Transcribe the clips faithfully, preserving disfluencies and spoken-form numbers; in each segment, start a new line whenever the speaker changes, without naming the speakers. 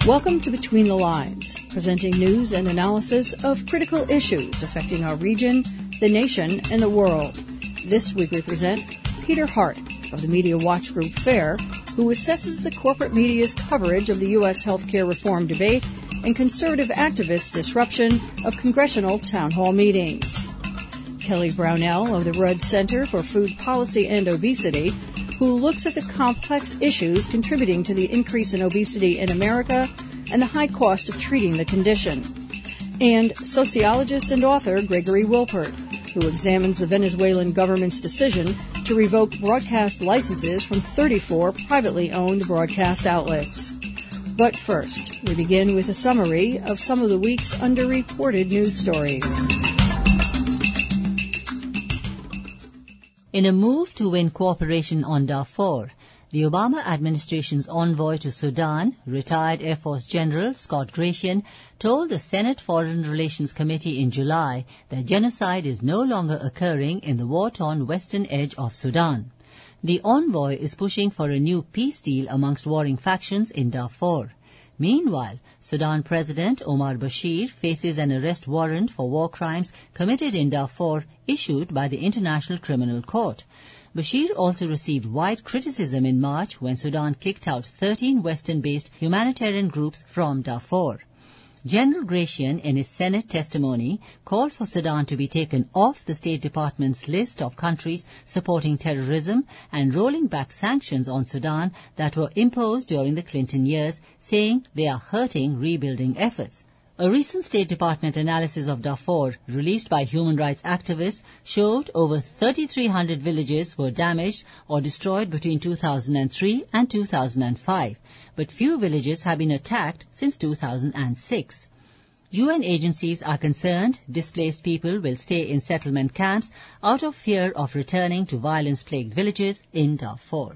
Welcome to Between the Lines, presenting news and analysis of critical issues affecting our region, the nation, and the world. This week we present Peter Hart of the Media Watch Group FAIR, who assesses the corporate media's coverage of the U S healthcare reform debate and conservative activists' disruption of congressional town hall meetings. Kelly Brownell of the Rudd Center for Food Policy and Obesity, who looks at the complex issues contributing to the increase in obesity in America and the high cost of treating the condition. And sociologist and author Gregory Wilpert, who examines the Venezuelan government's decision to revoke broadcast licenses from thirty-four privately owned broadcast outlets. But first, we begin with a summary of some of the week's underreported news stories.
In a move to win cooperation on Darfur, the Obama administration's envoy to Sudan, retired Air Force General Scott Gratian, told the Senate Foreign Relations Committee in July that genocide is no longer occurring in the war-torn western edge of Sudan. The envoy is pushing for a new peace deal amongst warring factions in Darfur. Meanwhile, Sudan President Omar Bashir faces an arrest warrant for war crimes committed in Darfur issued by the International Criminal Court. Bashir also received wide criticism in March when Sudan kicked out thirteen Western-based humanitarian groups from Darfur. General Gratian, in his Senate testimony, called for Sudan to be taken off the State Department's list of countries supporting terrorism and rolling back sanctions on Sudan that were imposed during the Clinton years, saying they are hurting rebuilding efforts. A recent State Department analysis of Darfur, released by human rights activists, showed over thirty-three hundred villages were damaged or destroyed between two thousand three and two thousand five, but few villages have been attacked since two thousand six. U N agencies are concerned displaced people will stay in settlement camps out of fear of returning to violence-plagued villages in Darfur.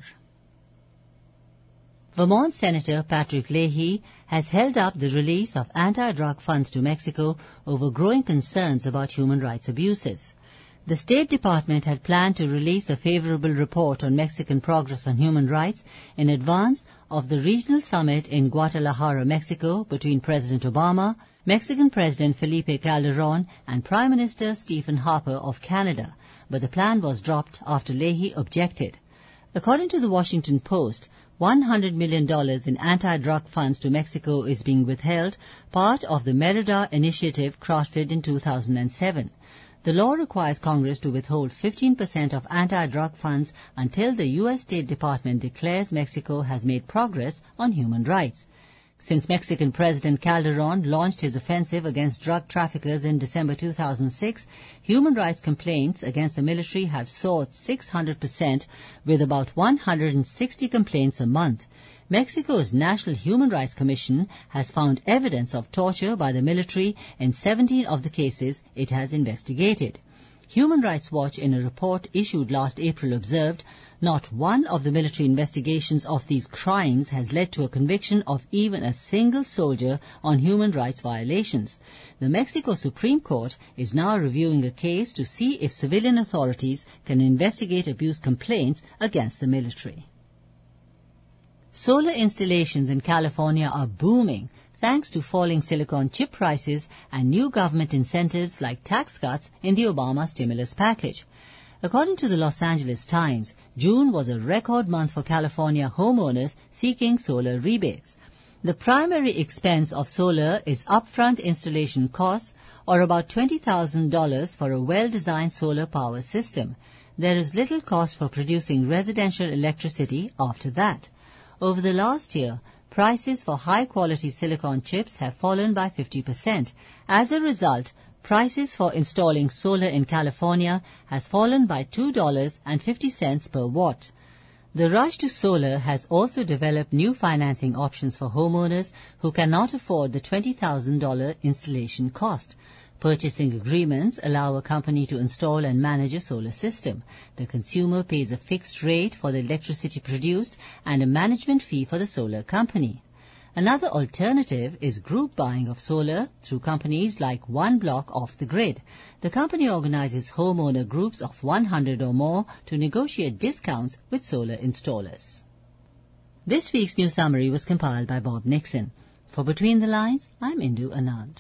Vermont Senator Patrick Leahy has held up the release of anti-drug funds to Mexico over growing concerns about human rights abuses. The State Department had planned to release a favorable report on Mexican progress on human rights in advance of the regional summit in Guadalajara, Mexico, between President Obama, Mexican President Felipe Calderón, and Prime Minister Stephen Harper of Canada, but the plan was dropped after Leahy objected. According to the Washington Post, one hundred million dollars in anti-drug funds to Mexico is being withheld, part of the Merida initiative crafted in two thousand seven. The law requires Congress to withhold fifteen percent of anti-drug funds until the U S State Department declares Mexico has made progress on human rights. Since Mexican President Calderón launched his offensive against drug traffickers in December two thousand six, human rights complaints against the military have soared six hundred percent, with about one hundred sixty complaints a month. Mexico's National Human Rights Commission has found evidence of torture by the military in seventeen of the cases it has investigated. Human Rights Watch, in a report issued last April, observed not one of the military investigations of these crimes has led to a conviction of even a single soldier on human rights violations. The Mexico Supreme Court is now reviewing a case to see if civilian authorities can investigate abuse complaints against the military. Solar installations in California are booming thanks to falling silicon chip prices and new government incentives like tax cuts in the Obama stimulus package. According to the Los Angeles Times, June was a record month for California homeowners seeking solar rebates. The primary expense of solar is upfront installation costs, or about twenty thousand dollars for a well-designed solar power system. There is little cost for producing residential electricity after that. Over the last year, prices for high-quality silicon chips have fallen by fifty percent. As a result, prices for installing solar in California has fallen by two dollars and fifty cents per watt. The rush to solar has also developed new financing options for homeowners who cannot afford the twenty thousand dollars installation cost. Purchasing agreements allow a company to install and manage a solar system. The consumer pays a fixed rate for the electricity produced and a management fee for the solar company. Another alternative is group buying of solar through companies like One Block Off the Grid. The company organizes homeowner groups of one hundred or more to negotiate discounts with solar installers. This week's news summary was compiled by Bob Nixon. For Between the Lines, I'm Indu Anand.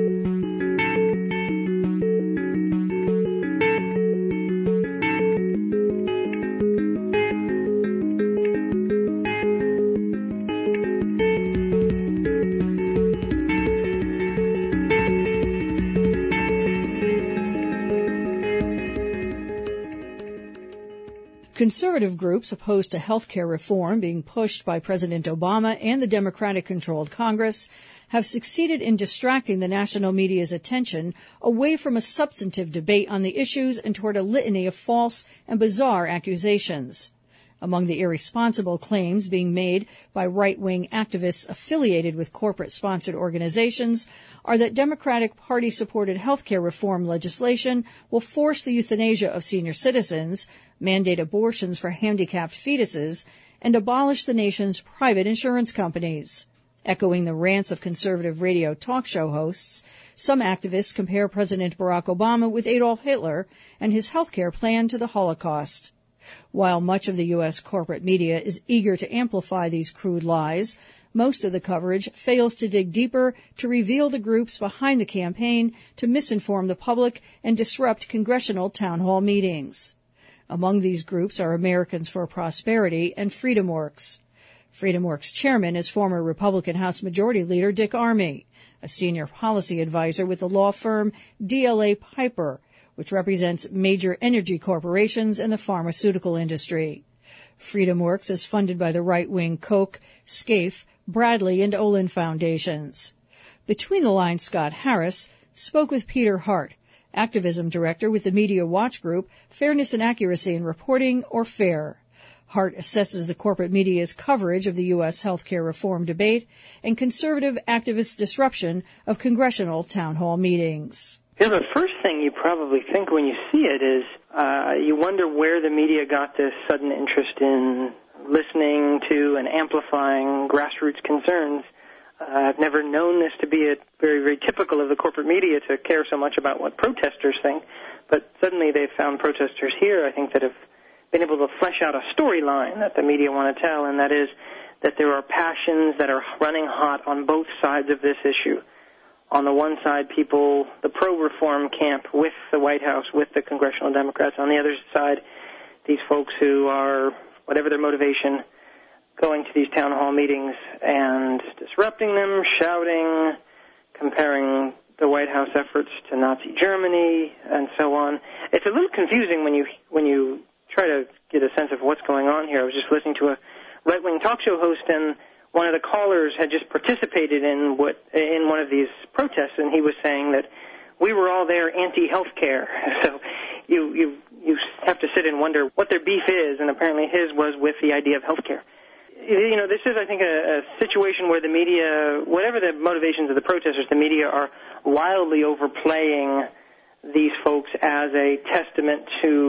Conservative groups opposed to health care reform being pushed by President Obama and the Democratic-controlled Congress have succeeded in distracting the national media's attention away from a substantive debate on the issues and toward a litany of false and bizarre accusations. Among the irresponsible claims being made by right-wing activists affiliated with corporate-sponsored organizations are that Democratic Party-supported health care reform legislation will force the euthanasia of senior citizens, mandate abortions for handicapped fetuses, and abolish the nation's private insurance companies. Echoing the rants of conservative radio talk show hosts, some activists compare President Barack Obama with Adolf Hitler and his health care plan to the Holocaust. While much of the U S corporate media is eager to amplify these crude lies, most of the coverage fails to dig deeper to reveal the groups behind the campaign to misinform the public and disrupt congressional town hall meetings. Among these groups are Americans for Prosperity and FreedomWorks. FreedomWorks chairman is former Republican House Majority Leader Dick Armey, a senior policy advisor with the law firm D L A Piper, which represents major energy corporations and the pharmaceutical industry. FreedomWorks is funded by the right-wing Koch, Scaife, Bradley, and Olin foundations. Between the Lines, Scott Harris spoke with Peter Hart, activism director with the Media Watch Group, Fairness and Accuracy in Reporting, or FAIR. Hart assesses the corporate media's coverage of the U S healthcare reform debate and conservative activist disruption of congressional town hall meetings.
Yeah, the first thing you probably think when you see it is uh, you wonder where the media got this sudden interest in listening to and amplifying grassroots concerns. Uh, I've never known this to be a very, very typical of the corporate media to care so much about what protesters think, but suddenly they've found protesters here, I think, that have been able to flesh out a storyline that the media want to tell, and that is that there are passions that are running hot on both sides of this issue. On the one side, people, the pro-reform camp with the White House, with the congressional Democrats. On the other side, these folks who are, whatever their motivation, going to these town hall meetings and disrupting them, shouting, comparing the White House efforts to Nazi Germany, and so on. It's a little confusing when you when you try to get a sense of what's going on here. I was just listening to a right-wing talk show host, and one of the callers had just participated in what in one of these protests, and he was saying that we were all there anti-health care. So you you you have to sit and wonder what their beef is, and apparently his was with the idea of health care. You know, this is, I think, a, a situation where the media, whatever the motivations of the protesters, the media are wildly overplaying these folks as a testament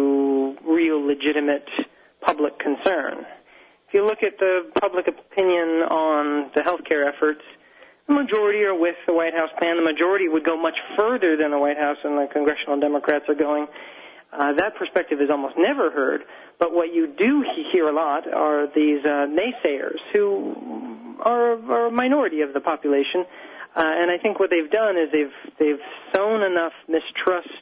to real legitimate public concern. If you look at the public opinion on the health care efforts, the majority are with the White House plan. The majority would go much further than the White House and the congressional Democrats are going. Uh, that perspective is almost never heard. But what you do hear a lot are these uh, naysayers who are, are a minority of the population. Uh, and I think what they've done is they've they've sown enough mistrust,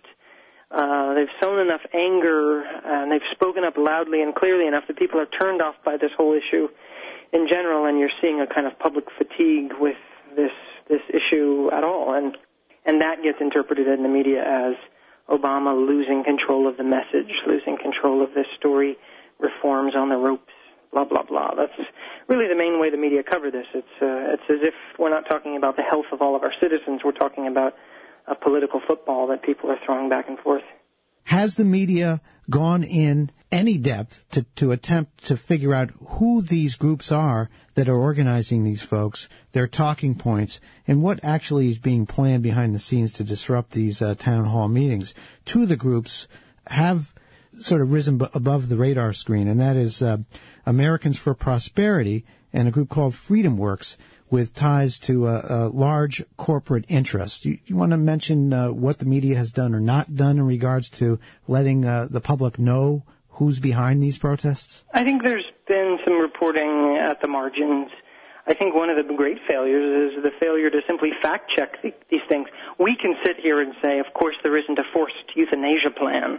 uh, they've sown enough anger, and they've spoken up loudly and clearly enough that people are turned off by this whole issue in general, and you're seeing a kind of public fatigue with this this issue at all. And and that gets interpreted in the media as Obama losing control of the message, losing control of this story, reforms on the ropes, blah, blah, blah. That's really the main way the media cover this. It's uh, it's as if we're not talking about the health of all of our citizens. We're talking about a political football that people are throwing back and forth.
Has the media gone in any depth to, to attempt to figure out who these groups are that are organizing these folks, their talking points, and what actually is being planned behind the scenes to disrupt these uh, town hall meetings? Two of the groups have sort of risen b- above the radar screen, and that is uh, Americans for Prosperity and a group called FreedomWorks, with ties to a, a large corporate interest. You, you want to mention uh, what the media has done or not done in regards to letting uh, the public know who's behind these protests?
I think there's been some reporting at the margins. I think one of the great failures is the failure to simply fact-check the, these things. We can sit here and say, of course, there isn't a forced euthanasia plan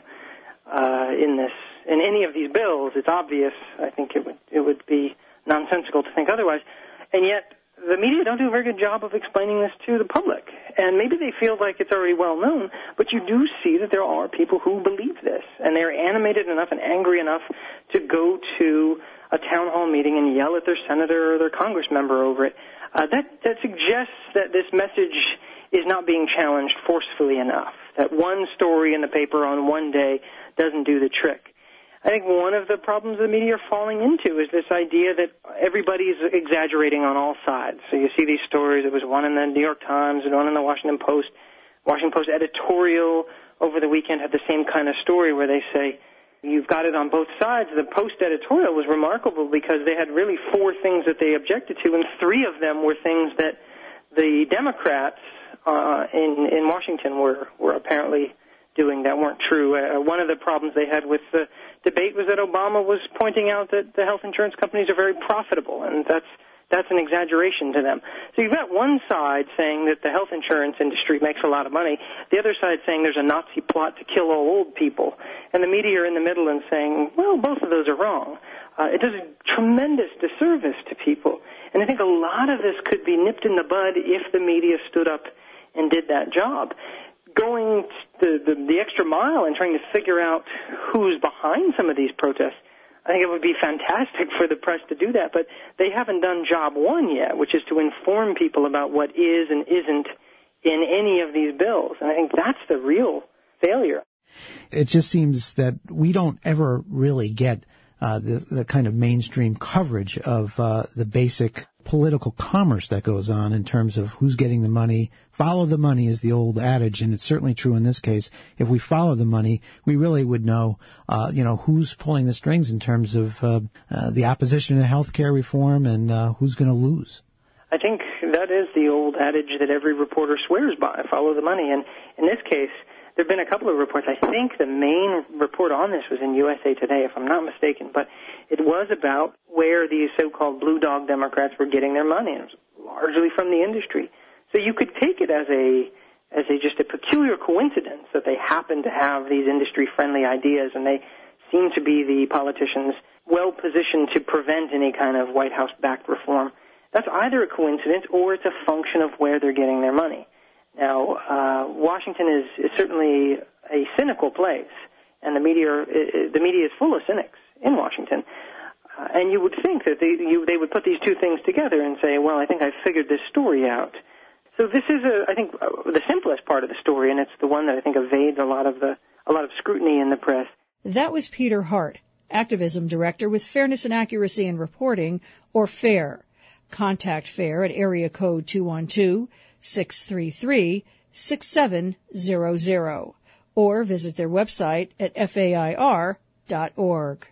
uh, in this, in any of these bills. It's obvious. I think it would it would be nonsensical to think otherwise. And yet, the media don't do a very good job of explaining this to the public. And maybe they feel like it's already well known, but you do see that there are people who believe this, and they're animated enough and angry enough to go to a town hall meeting and yell at their senator or their congress member over it. Uh, that, that suggests that this message is not being challenged forcefully enough, that one story in the paper on one day doesn't do the trick. I think one of the problems the media are falling into is this idea that everybody's exaggerating on all sides. So you see these stories. There was one in the New York Times and one in the Washington Post. Washington Post editorial over the weekend had the same kind of story where they say, you've got it on both sides. The Post editorial was remarkable because they had really four things that they objected to, and three of them were things that the Democrats uh, in, in Washington were, were apparently doing that weren't true. Uh, one of the problems they had with the debate was that Obama was pointing out that the health insurance companies are very profitable, and that's that's an exaggeration to them. So you've got one side saying that the health insurance industry makes a lot of money, the other side saying there's a Nazi plot to kill all old people, and the media are in the middle and saying, well, both of those are wrong. Uh, it does a tremendous disservice to people, and I think a lot of this could be nipped in the bud if the media stood up and did that job. Going the, the, the extra mile and trying to figure out who's behind some of these protests, I think it would be fantastic for the press to do that, but they haven't done job one yet, which is to inform people about what is and isn't in any of these bills. And I think that's the real failure.
It just seems that we don't ever really get uh, the, the kind of mainstream coverage of uh, the basic political commerce that goes on in terms of who's getting the money. Follow the money is the old adage, and it's certainly true in this case. If we follow the money, we really would know, uh, you know, who's pulling the strings in terms of uh, uh, the opposition to health care reform and uh, who's going to lose.
I think that is the old adage that every reporter swears by, follow the money. And in this case, there have been a couple of reports. I think the main report on this was in U S A Today, if I'm not mistaken, but it was about where these so-called blue dog Democrats were getting their money. It was largely from the industry. So you could take it as a as a just a peculiar coincidence that they happen to have these industry-friendly ideas, and they seem to be the politicians well-positioned to prevent any kind of White House-backed reform. That's either a coincidence or it's a function of where they're getting their money. Now, uh, Washington is, is certainly a cynical place, and the media are, the media is full of cynics in Washington. Uh, and you would think that they you, they would put these two things together and say, well, I think I've figured this story out. So this is, a, I think, uh, the simplest part of the story, and it's the one that I think evades a lot of the a lot of scrutiny in the press.
That was Peter Hart, Activism Director with Fairness and Accuracy in Reporting, or FAIR. Contact FAIR at area code two one two, six three three, six seven zero zero or visit their website at fair dot org.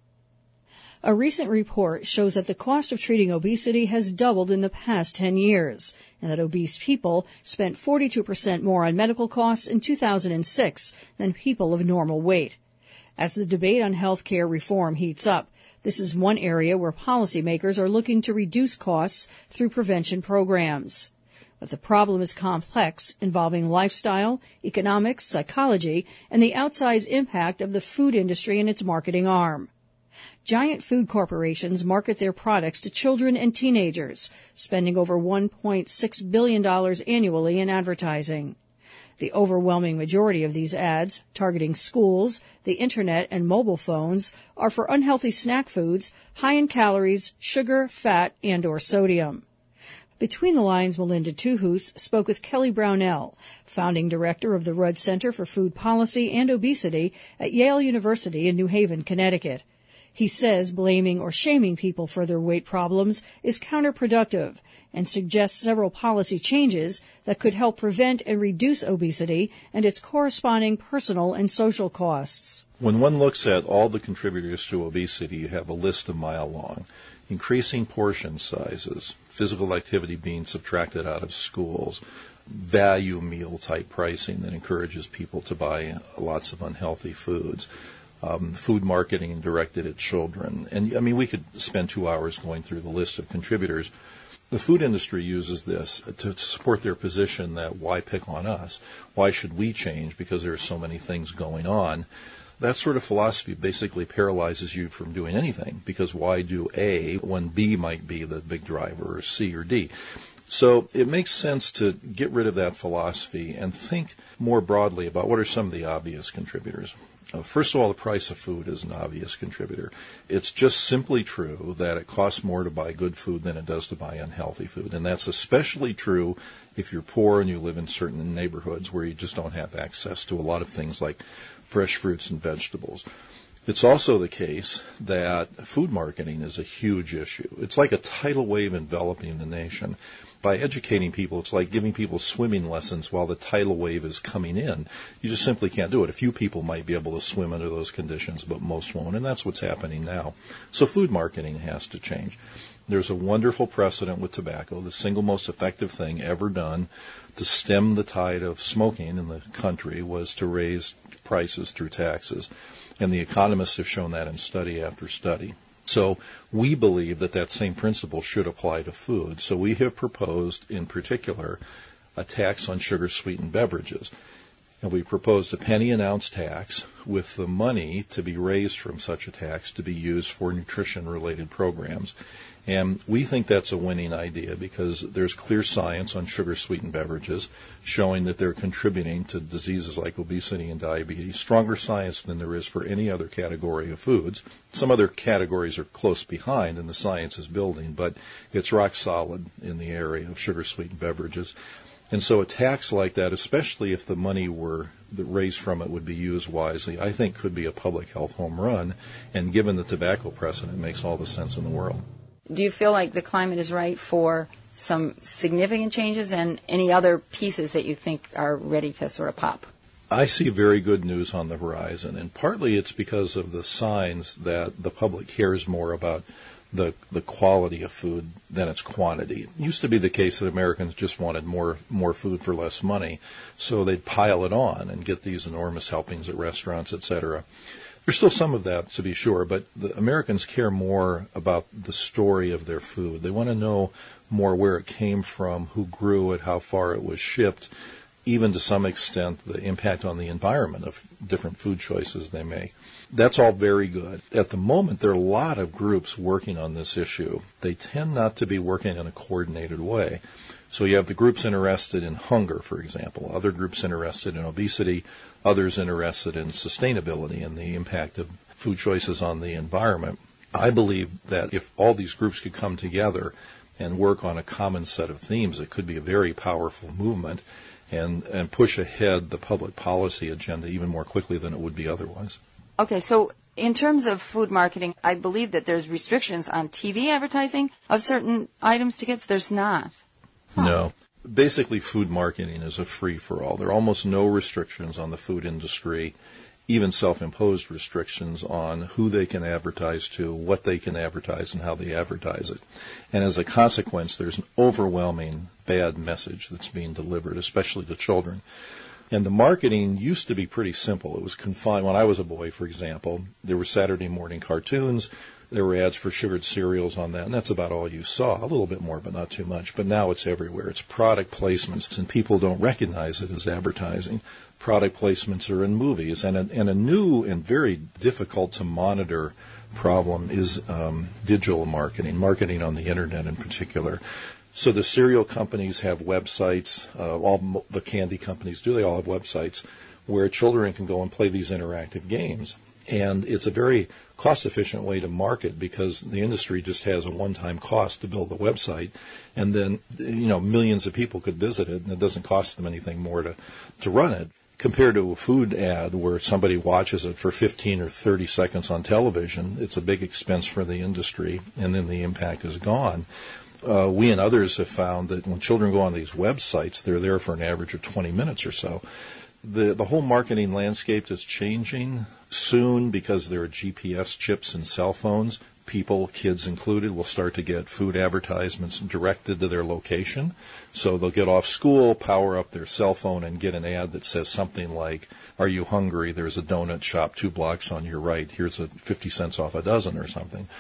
A recent report shows that the cost of treating obesity has doubled in the past ten years, and that obese people spent forty-two percent more on medical costs in two thousand six than people of normal weight. As the debate on health care reform heats up, this is one area where policymakers are looking to reduce costs through prevention programs. But the problem is complex, involving lifestyle, economics, psychology, and the outsized impact of the food industry and its marketing arm. Giant food corporations market their products to children and teenagers, spending over one point six billion dollars annually in advertising. The overwhelming majority of these ads, targeting schools, the Internet, and mobile phones, are for unhealthy snack foods, high in calories, sugar, fat, and or sodium. Between the Lines, Melinda Tuhus spoke with Kelly Brownell, founding director of the Rudd Center for Food Policy and Obesity at Yale University in New Haven, Connecticut. He says blaming or shaming people for their weight problems is counterproductive and suggests several policy changes that could help prevent and reduce obesity and its corresponding personal and social costs.
When one looks at all the contributors to obesity, you have a list a mile long. Increasing portion sizes, physical activity being subtracted out of schools, value meal type pricing that encourages people to buy lots of unhealthy foods. Um, food marketing directed at children. And, I mean, we could spend two hours going through the list of contributors. The food industry uses this to, to support their position that why pick on us? Why should we change because there are so many things going on? That sort of philosophy basically paralyzes you from doing anything, because why do A when B might be the big driver, or C or D? So it makes sense to get rid of that philosophy and think more broadly about what are some of the obvious contributors. Uh, first of all, the price of food is an obvious contributor. It's just simply true that it costs more to buy good food than it does to buy unhealthy food. And that's especially true if you're poor and you live in certain neighborhoods where you just don't have access to a lot of things like fresh fruits and vegetables. It's also the case that food marketing is a huge issue. It's like a tidal wave enveloping the nation. By educating people, it's like giving people swimming lessons while the tidal wave is coming in. You just simply can't do it. A few people might be able to swim under those conditions, but most won't, and that's what's happening now. So food marketing has to change. There's a wonderful precedent with tobacco. The single most effective thing ever done to stem the tide of smoking in the country was to raise prices through taxes. And the economists have shown that in study after study. So we believe that that same principle should apply to food. So we have proposed, in particular, a tax on sugar-sweetened beverages. And we proposed a penny an ounce tax with the money to be raised from such a tax to be used for nutrition-related programs. And we think that's a winning idea because there's clear science on sugar-sweetened beverages showing that they're contributing to diseases like obesity and diabetes, stronger science than there is for any other category of foods. Some other categories are close behind and the science is building, but it's rock solid in the area of sugar-sweetened beverages. And so a tax like that, especially if the money were raised from it would be used wisely, I think could be a public health home run. And given the tobacco precedent, it makes all the sense in the world.
Do you feel like the climate is right for some significant changes and any other pieces that you think are ready to sort of pop?
I see very good news on the horizon, and partly it's because of the signs that the public cares more about the the quality of food than its quantity. It used to be the case that Americans just wanted more more food for less money, so they'd pile it on and get these enormous helpings at restaurants, et cetera. There's still some of that, to be sure, but the Americans care more about the story of their food. They want to know more where it came from, who grew it, how far it was shipped, even to some extent the impact on the environment of different food choices they make. That's all very good. At the moment, there are a lot of groups working on this issue. They tend not to be working in a coordinated way. So you have the groups interested in hunger, for example, other groups interested in obesity, others interested in sustainability and the impact of food choices on the environment. I believe that if all these groups could come together and work on a common set of themes, it could be a very powerful movement and, and push ahead the public policy agenda even more quickly than it would be otherwise.
Okay, so in terms of food marketing, I believe that there's restrictions on T V advertising of certain items tickets. There's not. Huh.
No. Basically, food marketing is a free-for-all. There are almost no restrictions on the food industry, even self-imposed restrictions on who they can advertise to, what they can advertise, and how they advertise it. And as a consequence, there's an overwhelming bad message that's being delivered, especially to children. And the marketing used to be pretty simple. It was confined. When I was a boy, for example, there were Saturday morning cartoons. There were ads for sugared cereals on that, and that's about all you saw. A little bit more, but not too much. But now it's everywhere. It's product placements, and people don't recognize it as advertising. Product placements are in movies. And a, and a new and very difficult to monitor problem is um, digital marketing, marketing on the Internet in particular. So the cereal companies have websites, uh, all the candy companies do, they all have websites where children can go and play these interactive games. And it's a very cost-efficient way to market because the industry just has a one-time cost to build the website, and then, you know, millions of people could visit it, and it doesn't cost them anything more to, to run it. Compared to a food ad where somebody watches it for fifteen or thirty seconds on television, it's a big expense for the industry, and then the impact is gone. Uh, we and others have found that when children go on these websites, they're there for an average of twenty minutes or so. The, the whole marketing landscape is changing soon because there are G P S chips in cell phones. People, kids included, will start to get food advertisements directed to their location. So they'll get off school, power up their cell phone, and get an ad that says something like, "Are you hungry? There's a donut shop two blocks on your right. Here's a fifty cents off a dozen," or something.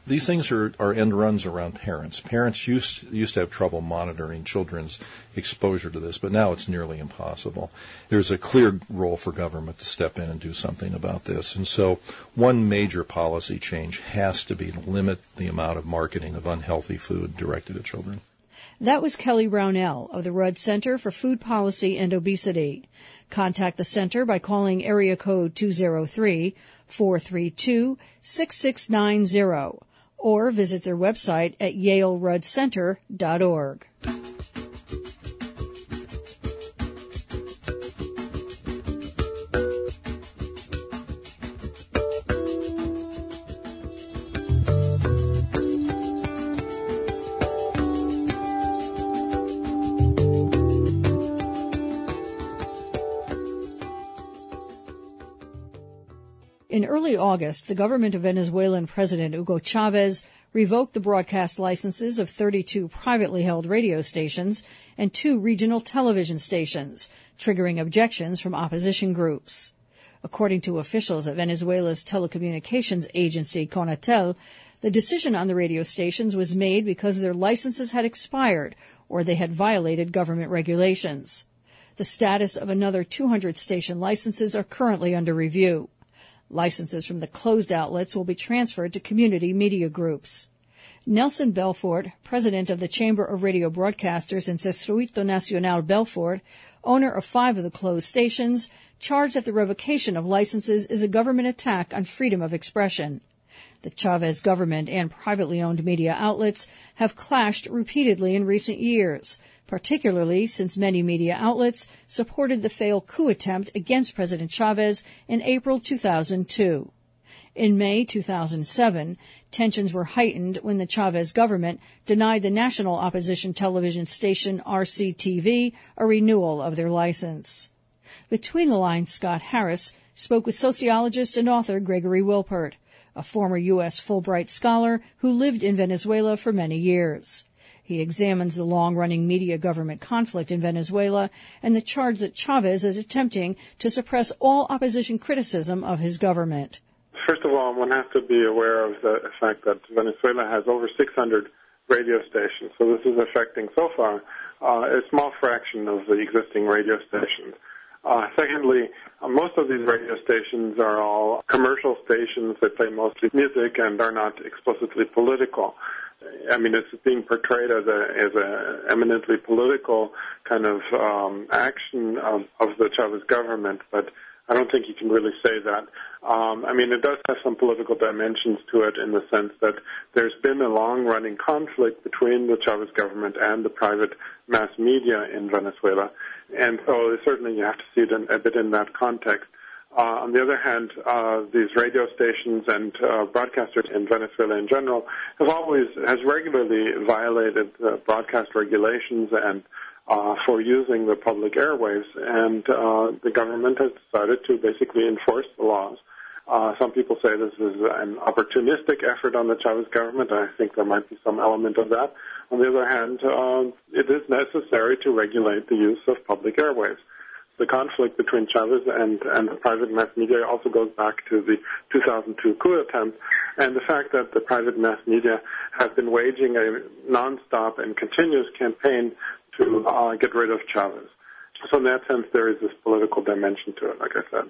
These things are, are end runs around parents. Parents used, used to have trouble monitoring children's exposure to this, but now it's nearly impossible. There's a clear role for government to step in and do something about this. And so one major policy change has to be to limit the amount of marketing of unhealthy food directed at children.
That was Kelly Brownell of the Rudd Center for Food Policy and Obesity. Contact the center by calling area code two oh three, four three two, six six nine zero or visit their website at yale rudd center dot org. In early August, the government of Venezuelan President Hugo Chavez revoked the broadcast licenses of thirty-two privately held radio stations and two regional television stations, triggering objections from opposition groups. According to officials at Venezuela's telecommunications agency, Conatel, the decision on the radio stations was made because their licenses had expired or they had violated government regulations. The status of another two hundred station licenses are currently under review. Licenses from the closed outlets will be transferred to community media groups. Nelson Belfort, president of the Chamber of Radio Broadcasters in Circuito Nacional Belfort, owner of five of the closed stations, charged that the revocation of licenses is a government attack on freedom of expression. The Chavez government and privately owned media outlets have clashed repeatedly in recent years, particularly since many media outlets supported the failed coup attempt against President Chavez in April two thousand two. In May two thousand seven, tensions were heightened when the Chavez government denied the national opposition television station R C T V a renewal of their license. Between the Lines, Scott Harris spoke with sociologist and author Gregory Wilpert, a former U S Fulbright scholar who lived in Venezuela for many years. He examines the long-running media-government conflict in Venezuela and the charge that Chavez is attempting to suppress all opposition criticism of his government.
First of all, one has to be aware of the fact that Venezuela has over six hundred radio stations, so this is affecting so far uh, a small fraction of the existing radio stations. Uh, secondly, uh, most of these radio stations are all commercial stations that play mostly music and are not explicitly political. I mean, it's being portrayed as a as a eminently political kind of um, action of, of the Chavez government, but I don't think you can really say that. Um, I mean, it does have some political dimensions to it in the sense that there's been a long-running conflict between the Chavez government and the private mass media in Venezuela, and so certainly you have to see it in, a bit in that context. Uh, on the other hand, uh, these radio stations and uh, broadcasters in Venezuela in general have always, has regularly violated uh, broadcast regulations and uh, for using the public airwaves, and uh, the government has decided to basically enforce the laws. Uh, some people say this is an opportunistic effort on the Chavez government. I think there might be some element of that. On the other hand, uh, it is necessary to regulate the use of public airwaves. The conflict between Chavez and, and the private mass media also goes back to the two thousand two coup attempt, and the fact that the private mass media have been waging a nonstop and continuous campaign to uh, get rid of Chavez. So in that sense, there is this political dimension to it, like I said.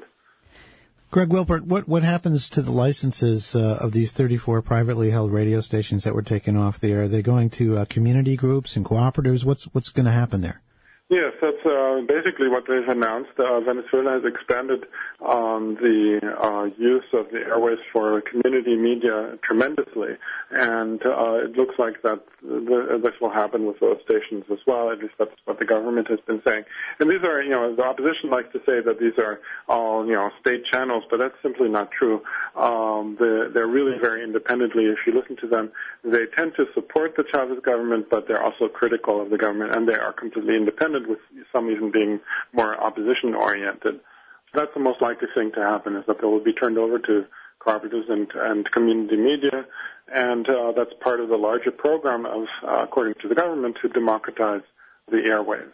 Greg Wilpert, what, what happens to the licenses uh, of these thirty-four privately held radio stations that were taken off the air? Are they going to uh, community groups and cooperatives? What's, what's going to happen there?
Yes, that's uh, basically what they've announced. Uh, Venezuela has expanded um, the uh, use of the airwaves for community media tremendously, and uh, it looks like that the, this will happen with those stations as well. At least that's what the government has been saying. And these are, you know, the opposition likes to say that these are all, you know, state channels, but that's simply not true. Um, they're, they're really very independently. If you listen to them, they tend to support the Chavez government, but they're also critical of the government, and they are completely independent, with some even being more opposition-oriented. So that's the most likely thing to happen, is that they will be turned over to cooperatives and, and community media, and uh, that's part of the larger program of, uh, according to the government, to democratize the airwaves.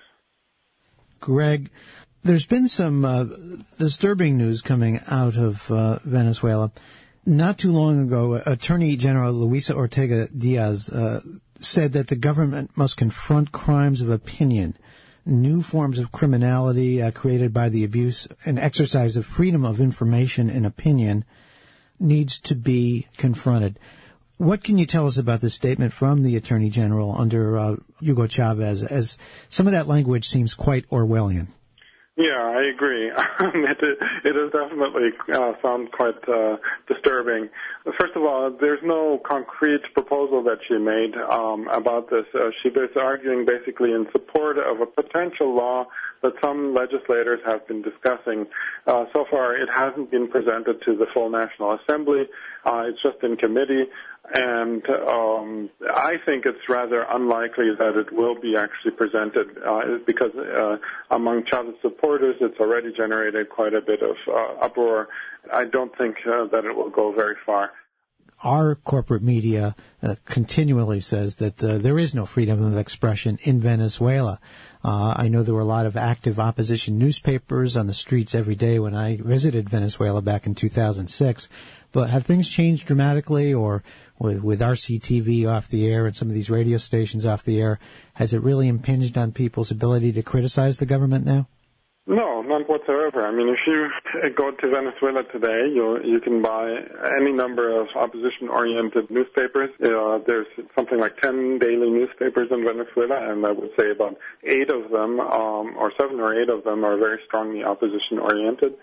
Greg, there's been some uh, disturbing news coming out of uh, Venezuela. Not too long ago, Attorney General Luisa Ortega Diaz uh, said that the government must confront crimes of opinion, new forms of criminality uh, created by the abuse and exercise of freedom of information and opinion needs to be confronted. What can you tell us about this statement from the Attorney General under uh, Hugo Chavez, as some of that language seems quite Orwellian?
Yeah, I agree. it, it does definitely uh, sound quite uh, disturbing. First of all, there's no concrete proposal that she made um, about this. Uh, she was arguing basically in support of a potential law that some legislators have been discussing. Uh, so far, it hasn't been presented to the full National Assembly. Uh, it's just in committee. And um, I think it's rather unlikely that it will be actually presented uh, because uh, among Chavez supporters, it's already generated quite a bit of uh, uproar. I don't think uh, that it will go very far.
Our corporate media uh, continually says that uh, there is no freedom of expression in Venezuela. Uh, I know there were a lot of active opposition newspapers on the streets every day when I visited Venezuela back in two thousand six. But have things changed dramatically, or with, with R C T V off the air and some of these radio stations off the air, has it really impinged on people's ability to criticize the government now?
No, not whatsoever. I mean, if you go to Venezuela today, you you can buy any number of opposition-oriented newspapers. Uh, there's something like ten daily newspapers in Venezuela, and I would say about eight of them, um, or seven or eight of them, are very strongly opposition-oriented.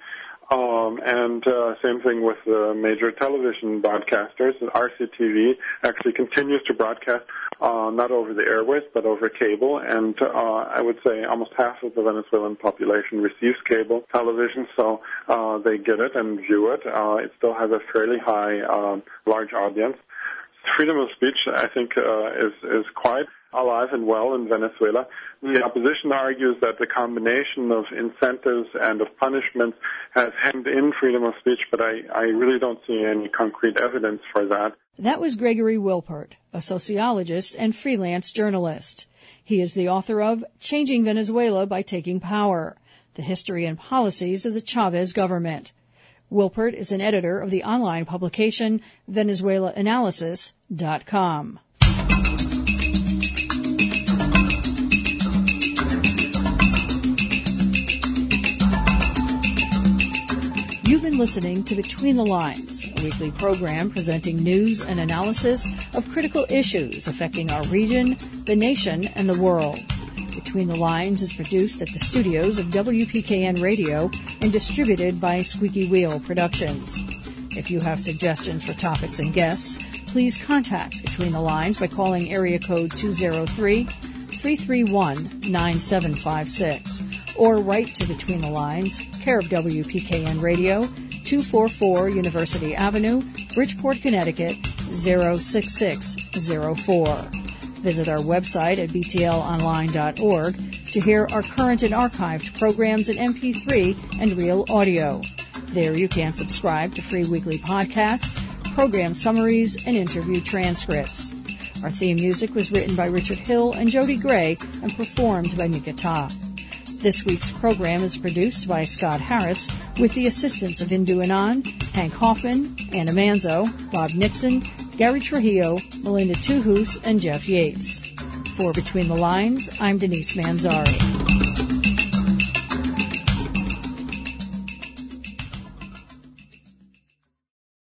Um, and uh, same thing with the major television broadcasters. R C T V actually continues to broadcast uh, not over the airwaves but over cable, and uh, I would say almost half of the Venezuelan population receives cable television, so uh, they get it and view it. Uh, it still has a fairly high, um, large audience. Freedom of speech, I think, uh, is is quite alive and well in Venezuela. The opposition argues that the combination of incentives and of punishments has hemmed in freedom of speech, but I, I really don't see any concrete evidence for that.
That was Gregory Wilpert, a sociologist and freelance journalist. He is the author of Changing Venezuela by Taking Power, The History and Policies of the Chavez Government. Wilpert is an editor of the online publication Venezuela Analysis dot com. You've been listening to Between the Lines, a weekly program presenting news and analysis of critical issues affecting our region, the nation, and the world. Between the Lines is produced at the studios of W P K N Radio and distributed by Squeaky Wheel Productions. If you have suggestions for topics and guests, please contact Between the Lines by calling area code two oh three, three three one, nine seven five six or write to Between the Lines, care of W P K N Radio, two forty-four University Avenue, Bridgeport, Connecticut, zero six six zero four. Visit our website at b t l online dot org to hear our current and archived programs in M P three and real audio. There you can subscribe to free weekly podcasts, program summaries, and interview transcripts. Our theme music was written by Richard Hill and Jody Gray and performed by Mika Ta. This week's program is produced by Scott Harris with the assistance of Indu Anand, Hank Hoffman, Anna Manzo, Bob Nixon, Gary Trujillo, Melinda Tuhus, and Jeff Yates. For Between the Lines, I'm Denise Manzari.